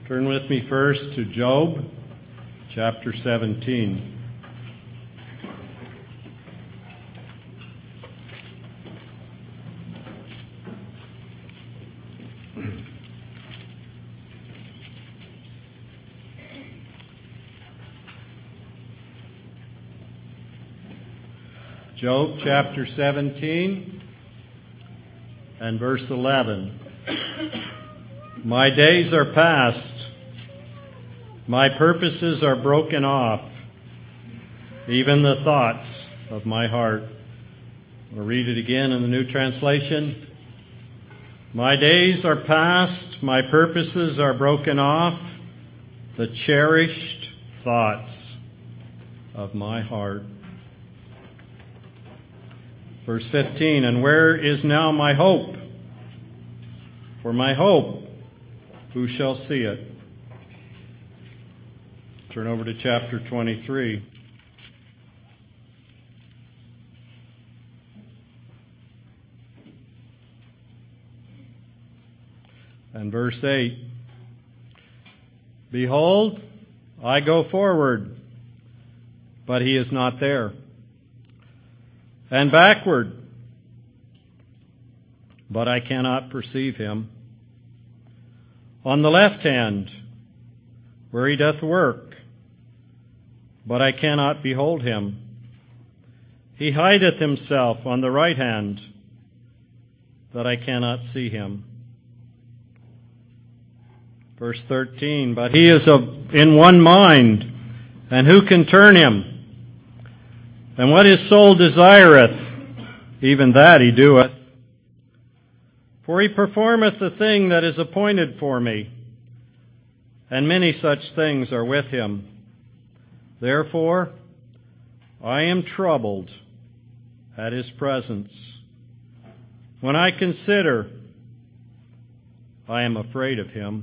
Turn with me first to Job, chapter 17. Job chapter 17 and verse 11. My days are past, my purposes are broken off, even the thoughts of my heart. I'll read it again in the New Translation. My days are past, my purposes are broken off, the cherished thoughts of my heart. Verse 15, and where is now my hope? For my hope, who shall see it? Turn over to chapter 23. And verse 8. Behold, I go forward, but he is not there. And backward, but I cannot perceive him. On the left hand, where he doth work, but I cannot behold him. He hideth himself on the right hand, that I cannot see him. Verse 13, but he is in one mind, and who can turn him? And what his soul desireth, even that he doeth. For he performeth the thing that is appointed for me, and many such things are with him. Therefore, I am troubled at his presence. When I consider, I am afraid of him.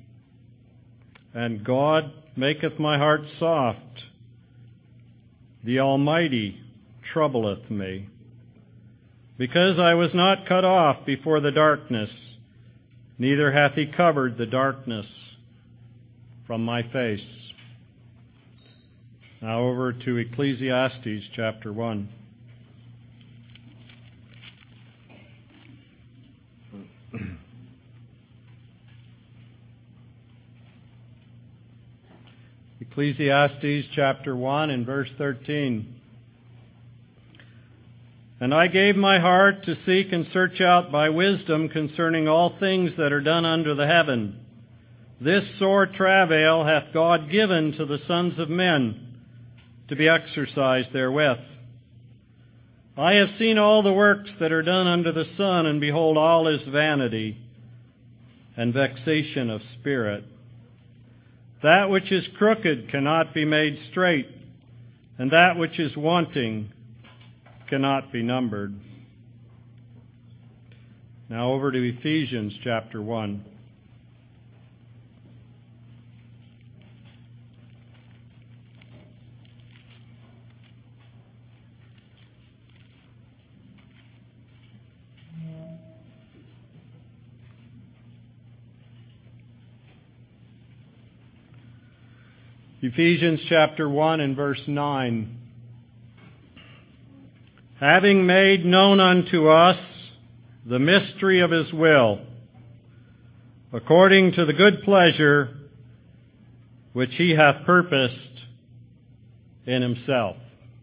And God maketh my heart soft. The Almighty troubleth me, because I was not cut off before the darkness, neither hath he covered the darkness from my face. Now over to Ecclesiastes chapter 1. Ecclesiastes chapter 1 and verse 13. And I gave my heart to seek and search out by wisdom concerning all things that are done under the heaven. This sore travail hath God given to the sons of men to be exercised therewith. I have seen all the works that are done under the sun, and behold, all is vanity and vexation of spirit. That which is crooked cannot be made straight, and that which is wanting cannot be numbered. Now over to Ephesians chapter 1. Ephesians chapter 1 and verse 9. Having made known unto us the mystery of his will, according to the good pleasure which he hath purposed in himself.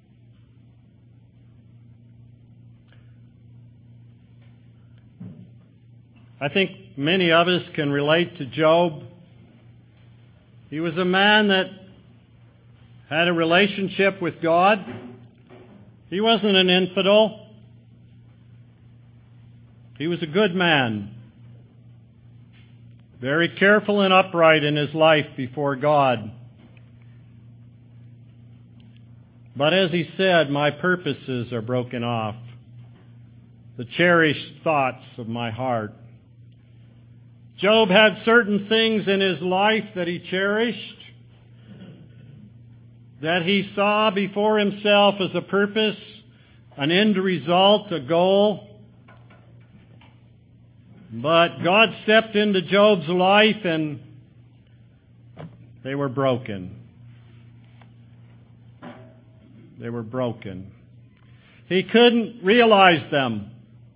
I think many of us can relate to Job. He was a man that had a relationship with God. He wasn't an infidel. He was a good man, very careful and upright in his life before God. But as he said, my purposes are broken off, the cherished thoughts of my heart. Job had certain things in his life that he cherished, that he saw before himself as a purpose, an end result, a goal. But God stepped into Job's life and They were broken. They were broken. He couldn't realize them.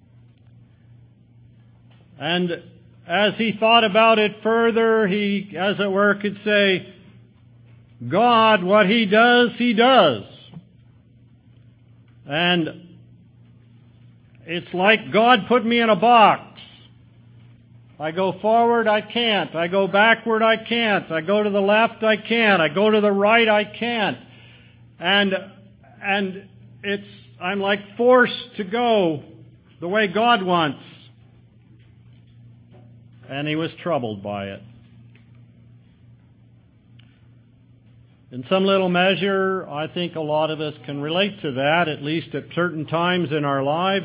And as he thought about it further, he, as it were, could say, God, what He does, He does. And it's like God put me in a box. I go forward, I can't. I go backward, I can't. I go to the left, I can't. I go to the right, I can't. And I'm like forced to go the way God wants. And he was troubled by it. In some little measure, I think a lot of us can relate to that, at least at certain times in our lives.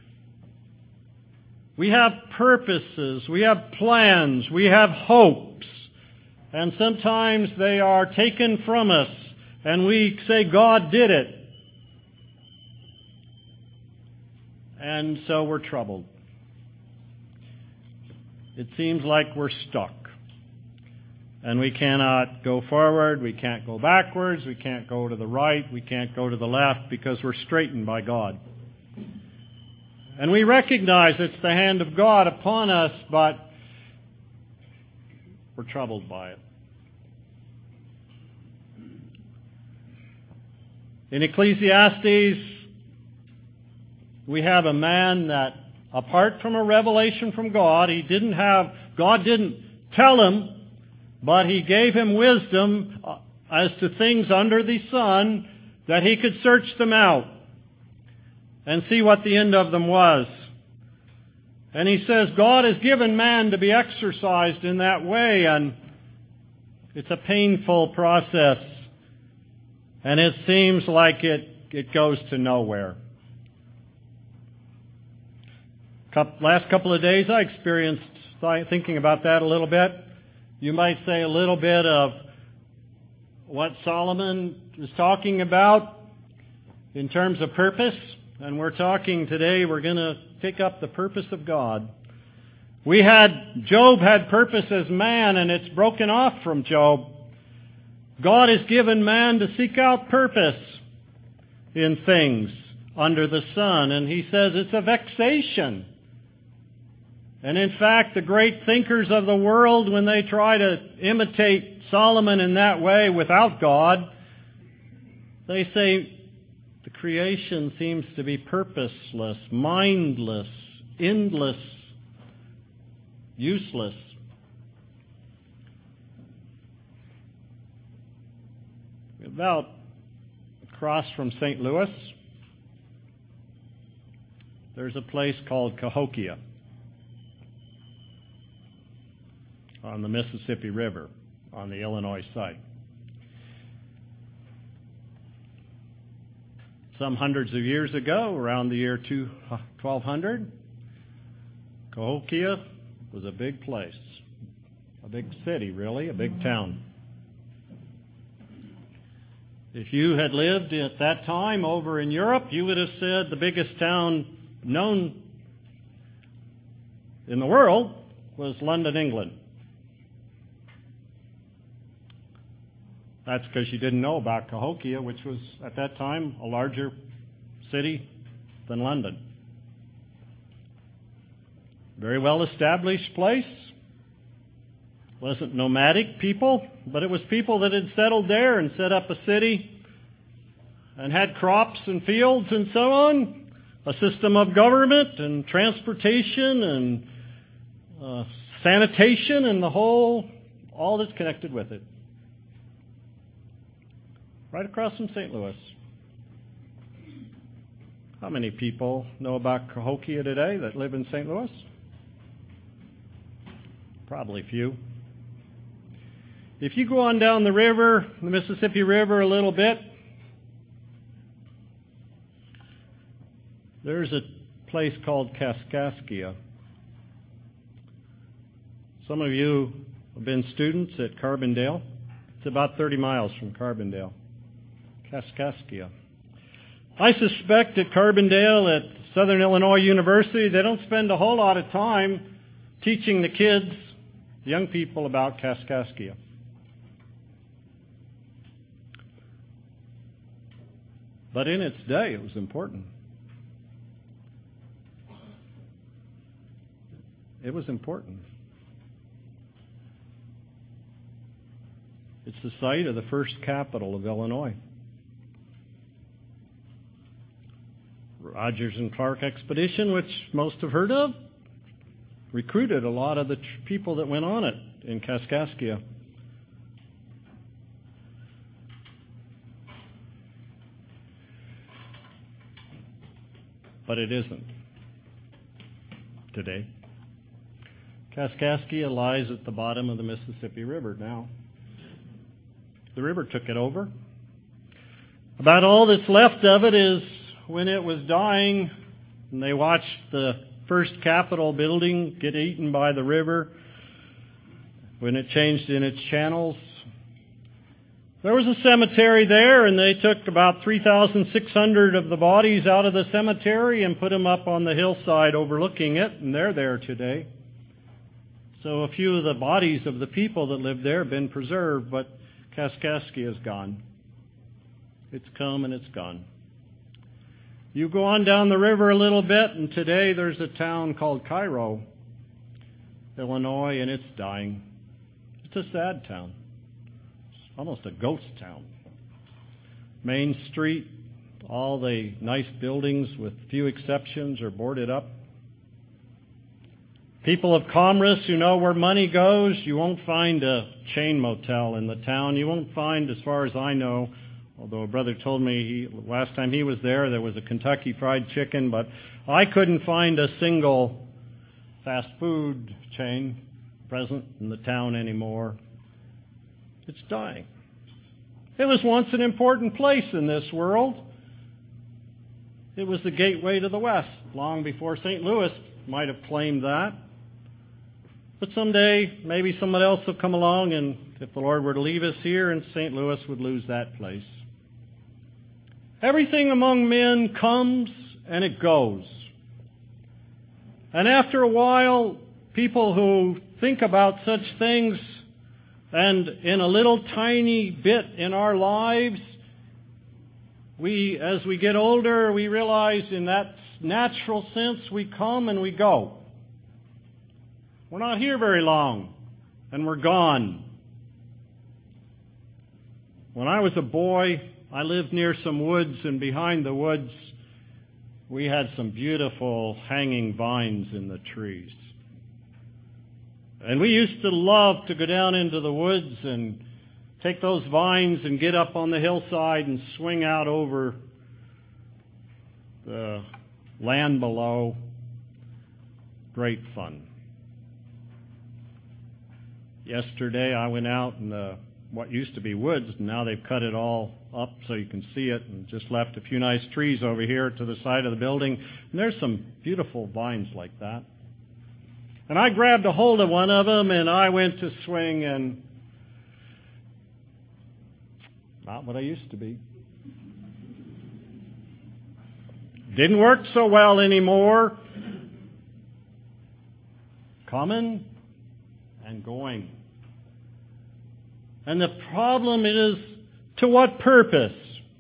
We have purposes, we have plans, we have hopes, and sometimes they are taken from us, and we say, God did it. And so we're troubled. It seems like we're stuck. And we cannot go forward, we can't go backwards, we can't go to the right, we can't go to the left because we're straightened by God. And we recognize it's the hand of God upon us, but we're troubled by it. In Ecclesiastes, we have a man that, apart from a revelation from God, God didn't tell him, but He gave him wisdom as to things under the sun, that he could search them out and see what the end of them was. And he says God has given man to be exercised in that way, and it's a painful process. And it seems like it goes to nowhere. Last couple of days I experienced thinking about that a little bit. You might say a little bit of what Solomon is talking about in terms of purpose. And we're talking today, we're going to pick up the purpose of God. Job had purpose as man, and it's broken off from Job. God has given man to seek out purpose in things under the sun, and he says it's a vexation. And in fact, the great thinkers of the world, when they try to imitate Solomon in that way without God, they say the creation seems to be purposeless, mindless, endless, useless. About across from St. Louis, there's a place called Cahokia on the Mississippi River on the Illinois side. Some hundreds of years ago, around the year 1200, Cahokia was a big place, a big city, really, a big town. If you had lived at that time over in Europe, you would have said the biggest town known in the world was London, England. That's because you didn't know about Cahokia, which was at that time a larger city than London. Very well established place. Wasn't nomadic people, but it was people that had settled there and set up a city and had crops and fields and so on. A system of government and transportation and sanitation and all that's connected with it. Right across from St. Louis. How many people know about Cahokia today that live in St. Louis? Probably few. If you go on down the river, the Mississippi River a little bit, there's a place called Kaskaskia. Some of you have been students at Carbondale. It's about 30 miles from Carbondale. Kaskaskia. I suspect at Carbondale, at Southern Illinois University, they don't spend a whole lot of time teaching the kids, young people, about Kaskaskia. But in its day, it was important. It was important. It's the site of the first capital of Illinois. Rogers and Clark expedition, which most have heard of, recruited a lot of the people that went on it in Kaskaskia. But it isn't today. Kaskaskia lies at the bottom of the Mississippi River now. The river took it over. About all that's left of it is when it was dying and they watched the first Capitol building get eaten by the river, when it changed in its channels. There was a cemetery there, and they took about 3,600 of the bodies out of the cemetery and put them up on the hillside overlooking it, and they're there today. So a few of the bodies of the people that lived there have been preserved, but Kaskaskia is gone. It's come and it's gone. You go on down the river a little bit, and today there's a town called Cairo, Illinois, and it's dying. It's a sad town. It's almost a ghost town. Main Street, all the nice buildings, with few exceptions, are boarded up. People of commerce who know where money goes, you won't find a chain motel in the town. You won't find, as far as I know, although a brother told me last time he was there was a Kentucky Fried Chicken, but I couldn't find a single fast food chain present in the town anymore. It's dying. It was once an important place in this world. It was the gateway to the West, long before St. Louis might have claimed that. But someday, maybe someone else will come along, and if the Lord were to leave us here, and St. Louis would lose that place. Everything among men comes and it goes. And after a while, people who think about such things, and in a little tiny bit in our lives, as we get older, we realize in that natural sense we come and we go. We're not here very long, and we're gone. When I was a boy, I lived near some woods, and behind the woods, we had some beautiful hanging vines in the trees. And we used to love to go down into the woods and take those vines and get up on the hillside and swing out over the land below. Great fun. Yesterday I went out in what used to be woods, and now they've cut it all up so you can see it, and just left a few nice trees over here to the side of the building. And there's some beautiful vines like that. And I grabbed a hold of one of them, and I went to swing, and not what I used to be. Didn't work so well anymore. Coming and going. And the problem is, to what purpose?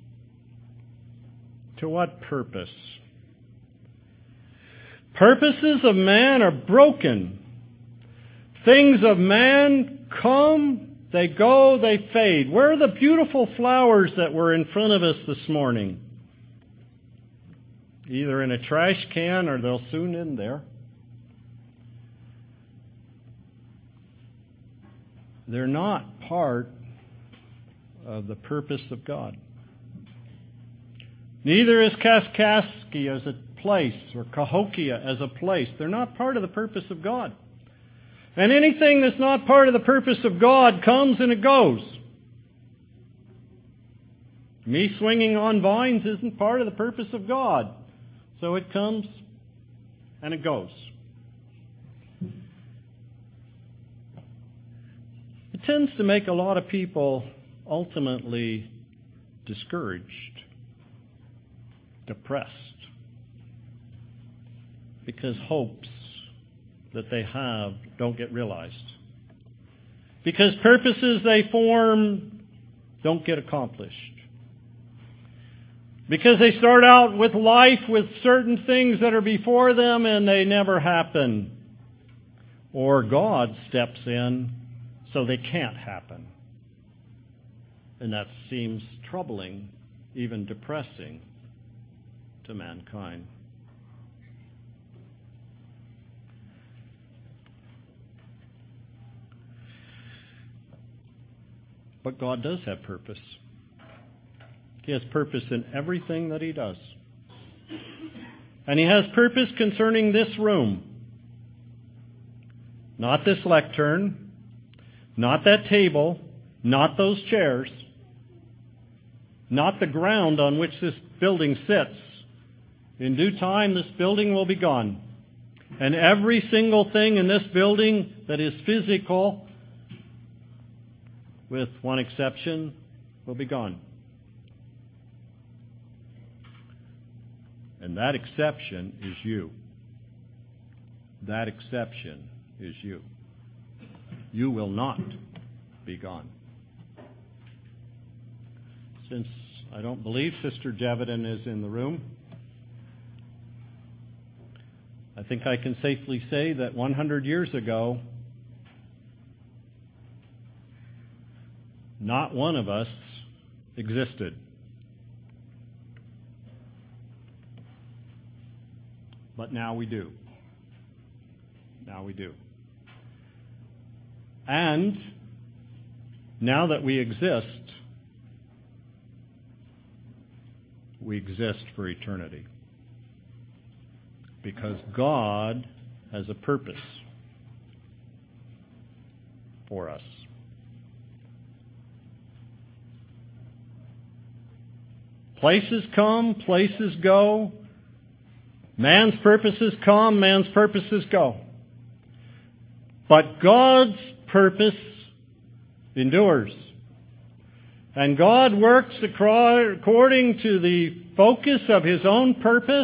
To what purpose? Purposes of man are broken. Things of man come, they go, they fade. Where are the beautiful flowers that were in front of us this morning? Either in a trash can or they'll soon end there. They're not part of the purpose of God. Neither is Kaskaskia as a place or Cahokia as a place. They're not part of the purpose of God. And anything that's not part of the purpose of God comes and it goes. Me swinging on vines isn't part of the purpose of God. So it comes and it goes. It tends to make a lot of people ultimately discouraged, depressed, because hopes that they have don't get realized. Because purposes they form don't get accomplished. Because they start out with life with certain things that are before them and they never happen. Or God steps in so they can't happen. And that seems troubling, even depressing to mankind. But God does have purpose. He has purpose in everything that He does. And He has purpose concerning this room. Not this lectern, not that table, not those chairs, not the ground on which this building sits. In due time, this building will be gone. And every single thing in this building that is physical, with one exception, will be gone. And that exception is you. That exception is you. You will not be gone. Since I don't believe Sister Jevedon is in the room, I think I can safely say that 100 years ago, not one of us existed. But now we do. Now we do. And now that we exist for eternity. Because God has a purpose for us. Places come, places go. Man's purposes come, man's purposes go. But God's purpose endures. And God works according to the focus of His own purpose.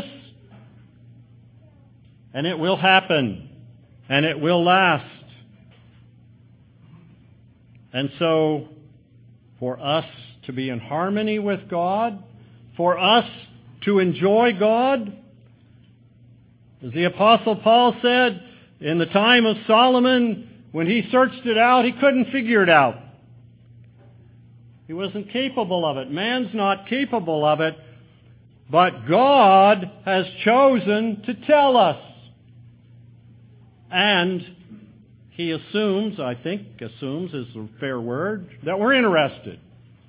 And it will happen. And it will last. And so, for us to be in harmony with God, for us to enjoy God, as the Apostle Paul said, in the time of Solomon, when he searched it out, he couldn't figure it out. He wasn't capable of it. Man's not capable of it. But God has chosen to tell us. And He assumes, I think assumes is a fair word, that we're interested.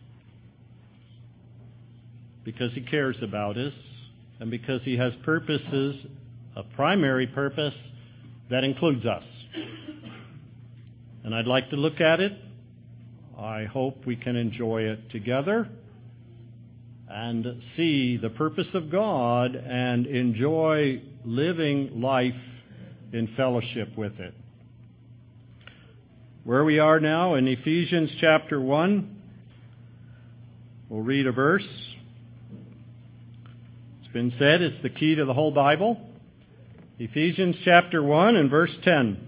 Because He cares about us, and because He has purposes, a primary purpose that includes us. And I'd like to look at it. I hope we can enjoy it together and see the purpose of God and enjoy living life in fellowship with it. Where we are now in Ephesians chapter 1, we'll read a verse. It's been said it's the key to the whole Bible. Ephesians chapter 1 and verse 10.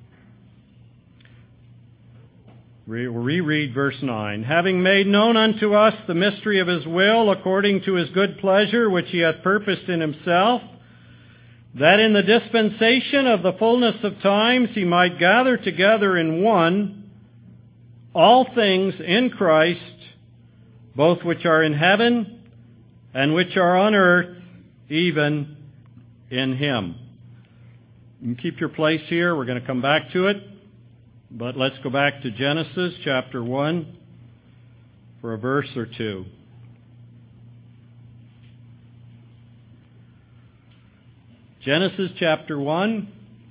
We'll reread verse 9. Having made known unto us the mystery of His will, according to His good pleasure, which He hath purposed in Himself, that in the dispensation of the fullness of times He might gather together in one all things in Christ, both which are in heaven and which are on earth, even in Him. You can keep your place here. We're going to come back to it. But let's go back to Genesis chapter 1 for a verse or two. Genesis chapter 1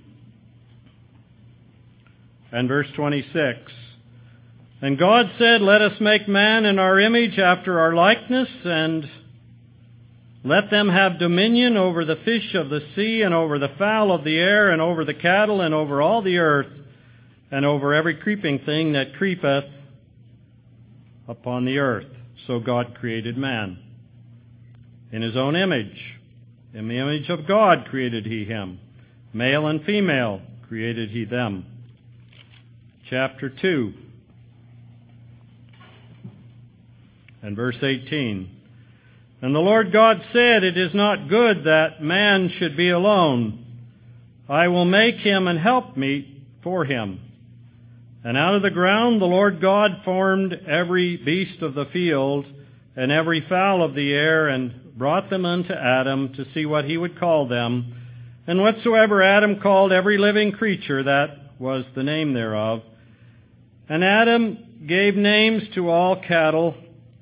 and verse 26. And God said, Let us make man in our image after our likeness, and let them have dominion over the fish of the sea, and over the fowl of the air, and over the cattle, and over all the earth, and over every creeping thing that creepeth upon the earth. So God created man in His own image. In the image of God created He him. Male and female created He them. Chapter 2 and verse 18. And the Lord God said, It is not good that man should be alone. I will make him an helpmeet for him. And out of the ground the Lord God formed every beast of the field and every fowl of the air, and brought them unto Adam to see what he would call them. And whatsoever Adam called every living creature, that was the name thereof. And Adam gave names to all cattle,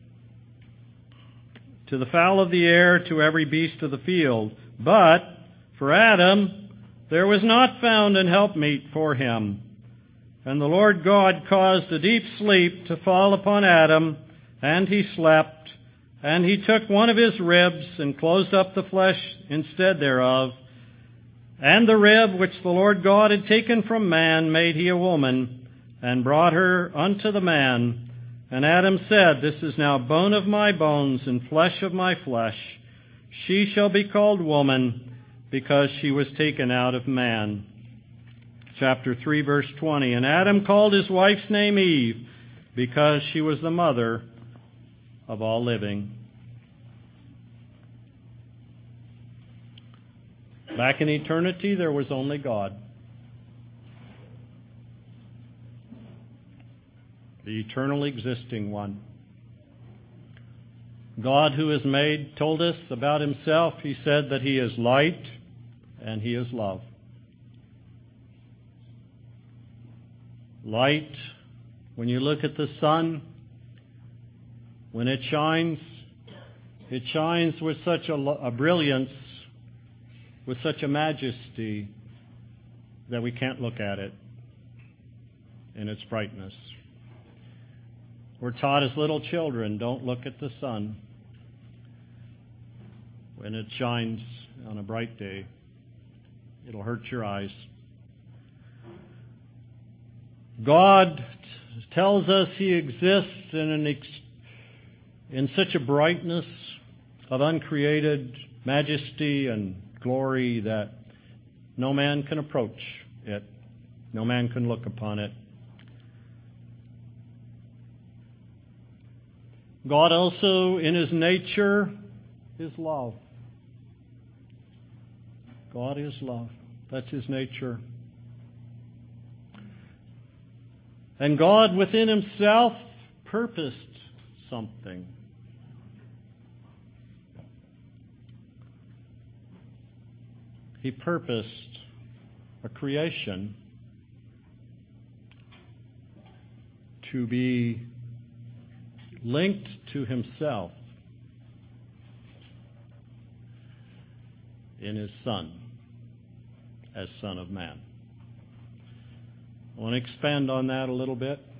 to the fowl of the air, to every beast of the field. But for Adam there was not found an helpmeet for him. And the Lord God caused a deep sleep to fall upon Adam, and he slept. And he took one of his ribs, and closed up the flesh instead thereof. And the rib which the Lord God had taken from man made he a woman, and brought her unto the man. And Adam said, This is now bone of my bones, and flesh of my flesh. She shall be called woman, because she was taken out of man. Chapter 3, verse 20. And Adam called his wife's name Eve, because she was the mother of all living. Back in eternity, there was only God. The eternal existing one. God, who is made, told us about himself. He said that he is light and he is love. Light, when you look at the sun, when it shines with such a brilliance, with such a majesty, that we can't look at it in its brightness. We're taught as little children, don't look at the sun when it shines on a bright day. It'll hurt your eyes. God tells us he exists in such a brightness of uncreated majesty and glory that no man can approach it. No man can look upon it. God also, in his nature, is love. God is love. That's his nature. And God, within himself, purposed something. He purposed a creation to be linked to himself in his Son, as Son of Man. I want to expand on that a little bit.